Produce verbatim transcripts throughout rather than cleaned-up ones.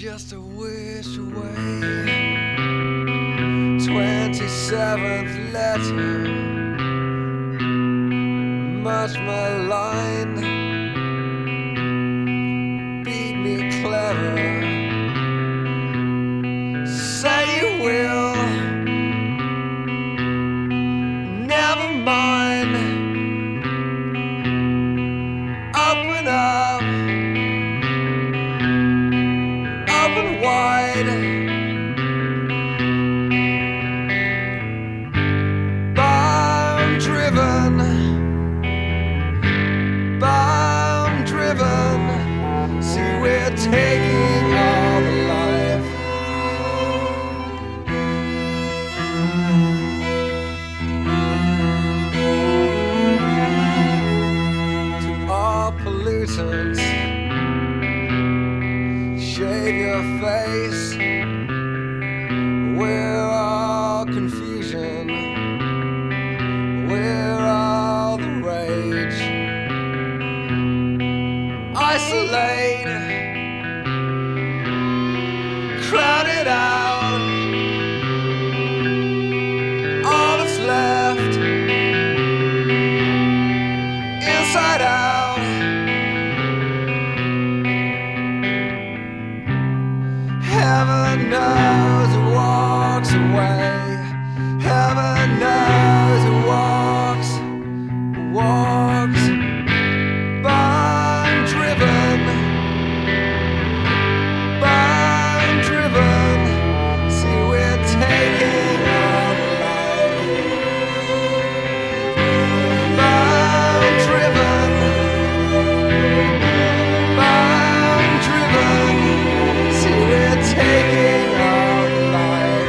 just a wish away. Twenty-seventh letter, much maligned, beat me clever. Say you will, never mind. Open up, open wide. Bound driven, bound driven. See, we're taking all the life. To all pollutants, shave your face. We're all confusion. We're all the rage. Isolate, crowd it out. All that's left, inside out. Heaven knows who walks away. Heaven knows who walks, walks. Bound driven, bound driven. See, we're taking all the life. Bound driven, bound driven. See, we're taking all the life.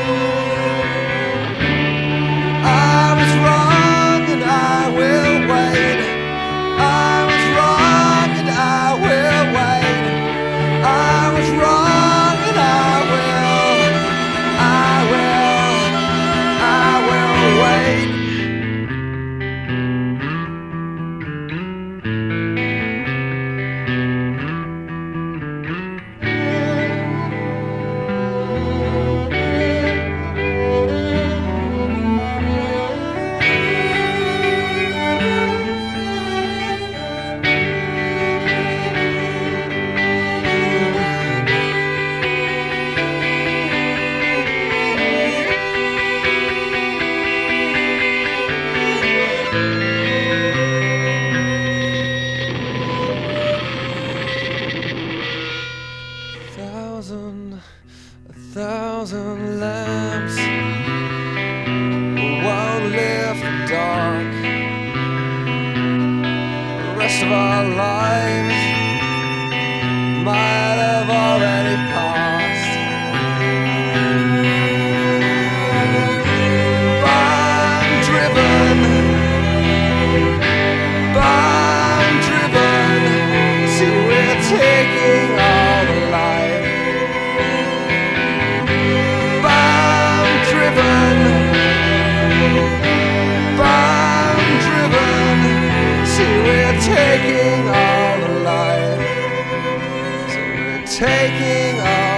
I was wrong and I will wait. I was wrong and I will wait. I was wrong and I will, I will, I will wait. Thousand, a thousand lamps won't lift the dark. The rest of our lives might have already passed. Bound driven, bound driven. See, we're taking all the life. Bound driven, bound driven. See, we're taking all the life. So we're taking all